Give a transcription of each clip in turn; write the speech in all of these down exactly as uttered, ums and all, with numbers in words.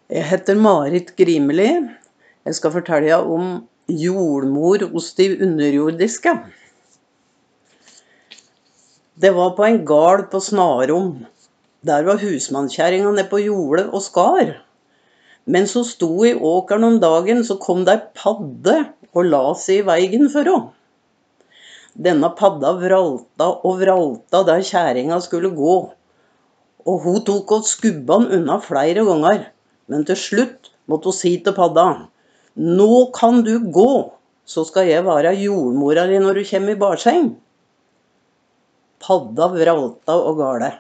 Jeg heter Marit Grimeli. Jeg skal fortelle deg om jordmor hos de underjordiske. Det var på en gard på Snarom. Der var husmannskjæringa nede på jordet og skar. Mens hun sto i åkeren om dagen, så kom det ei padde og la seg i veien for henne. Denne padda vralta og vralta der kjæringa skulle gå, og hun tok og skubba den unna flere ganger. Men til slutt måtte hun si til padda: «Nå kan du gå, så skal jeg være jordmora di når du kommer i barseng.» Padda vralta og gale.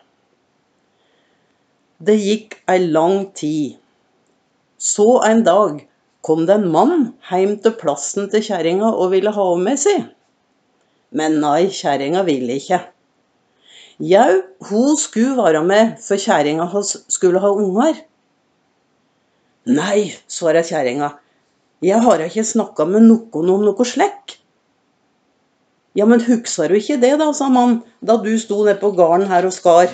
Det gikk ei lang tid. Så en dag kom det en mann hjem til plassen til kjæringa og ville ha henne med seg. Men nei, kjæringa ville ikke. Jau, hun skulle være med, for kjæringa skulle ha unger. «Nei», svarer kjæringa, «jeg har ikke snakket med noen om noe slekk.» «Ja, men husker du ikke det da», sa mannen, «da du sto nede på garden her og skar?»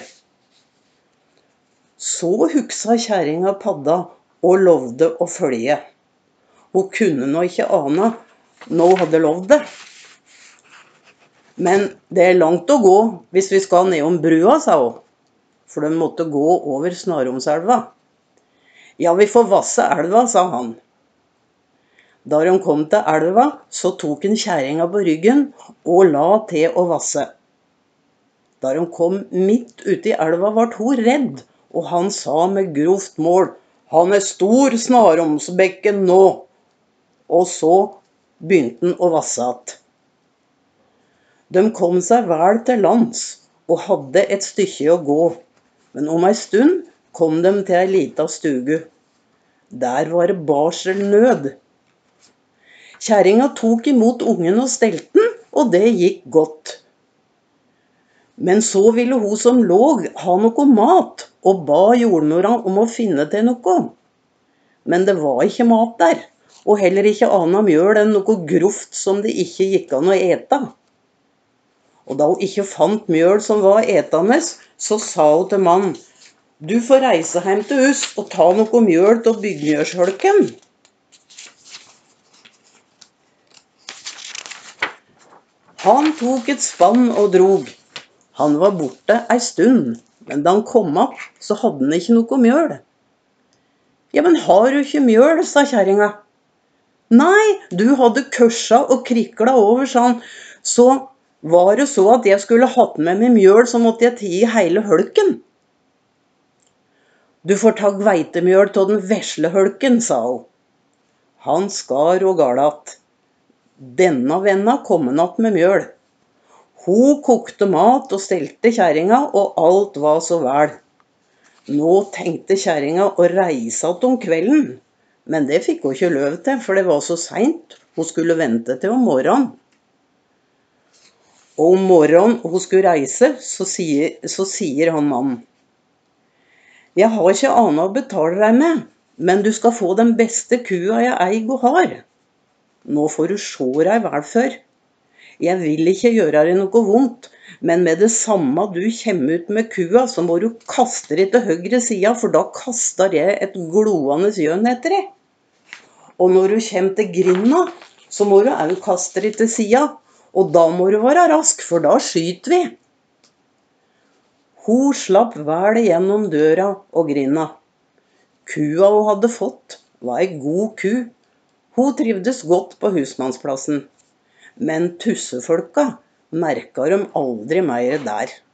Så huksa kjæringa padda og lovde å følge. Hun kunne nå ikke ane når hun hadde lovd det. «Men det er langt å gå hvis vi skal ned om brua», sa hun, for de måtte gå over Snaromselva. «Ja, vi får vasse elva», sa han. Da de kom til elva, så tok en kjæringa på ryggen og la til å vasse. Da de kom midt ute i elva, ble hun redd, og han sa med grovt mål: «Han er stor, Snaromsbekken nå!» Og så begynte han å vasse att. De kom seg vel til lands og hadde et stykke å gå, men om ei stund kom de til ei lita stugu. Der var det barselnød. Kjæringa tok imot ungen og stelte den, og det gikk godt. Men så ville hun som låg ha noe mat, og ba jordmora om å finne til noe. Men det var ikke mat der, og heller ikke annet mjøl enn noe grovt som det ikke gikk an å ete. Og da hun ikke fant mjøl som var etende, så sa hun til mannen: «Du får reise hjem til oss og ta noe mjøl til byggmjølsholken.» Han tok et spann og drog. Han var borte ei stund, men da han kom opp, så hadde han ikke noe mjøl. «Ja, men har du ikke mjøl?» sa kjæringa. «Nei, du hadde kørsa og krikla over», sa han, «så var det så at jeg skulle hatt med meg mjøl, så måtte jeg tie hele hølken.» «Du får ta hveitemjøl til den vesle hølken», sa hun. Han skar og galat. Denne venna kom han att med mjøl. Hun kokte mat og stelte kjæringa, og alt var så vel. Nå tenkte kjæringa å reise att om kvelden, men det fikk hun ikke løv til, for det var så sent. Hun skulle vente til om morgenen. Og om morgenen hun skulle reise, så sier, så sier han mannen: «Jeg har ikke annet å betale deg med, men du skal få den beste kua jeg eier og har. Nå får du se deg vel før. Jeg vil ikke gjøre deg noe vondt, men med det samme du kommer ut med kua, så må du kaste deg til høyre sida, for da kaster jeg et gloende jøn etter deg. Og når du kommer til grinda, så må du også kaste deg til sida, og da må du være rask, for da skyter vi.» Hun slapp vel gjennom døra og grinda. Kua hun hadde fått var ei god ku. Hun trivdes godt på husmannsplassen. Men tussefolka merket de aldri mer der.